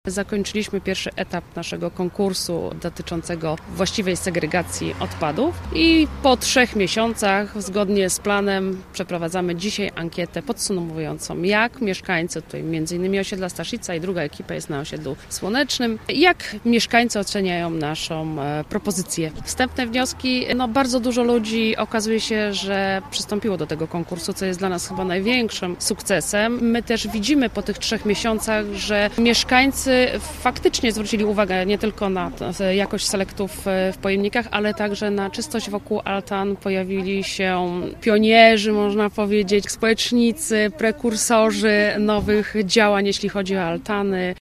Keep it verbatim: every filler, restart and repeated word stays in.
Zakończyliśmy pierwszy etap naszego konkursu dotyczącego właściwej segregacji odpadów i po trzech miesiącach zgodnie z planem przeprowadzamy dzisiaj ankietę podsumowującą, jak mieszkańcy, tutaj między innymi osiedla Staszica i druga ekipa jest na osiedlu Słonecznym, jak mieszkańcy oceniają naszą propozycję. Wstępne wnioski, no bardzo dużo ludzi okazuje się, że przystąpiło do tego konkursu, co jest dla nas chyba największym sukcesem. My też widzimy po tych trzech miesiącach, że mieszkańcy faktycznie zwrócili uwagę nie tylko na jakość selektów w pojemnikach, ale także na czystość wokół altan. Pojawili się pionierzy, można powiedzieć, społecznicy, prekursorzy nowych działań, jeśli chodzi o altany.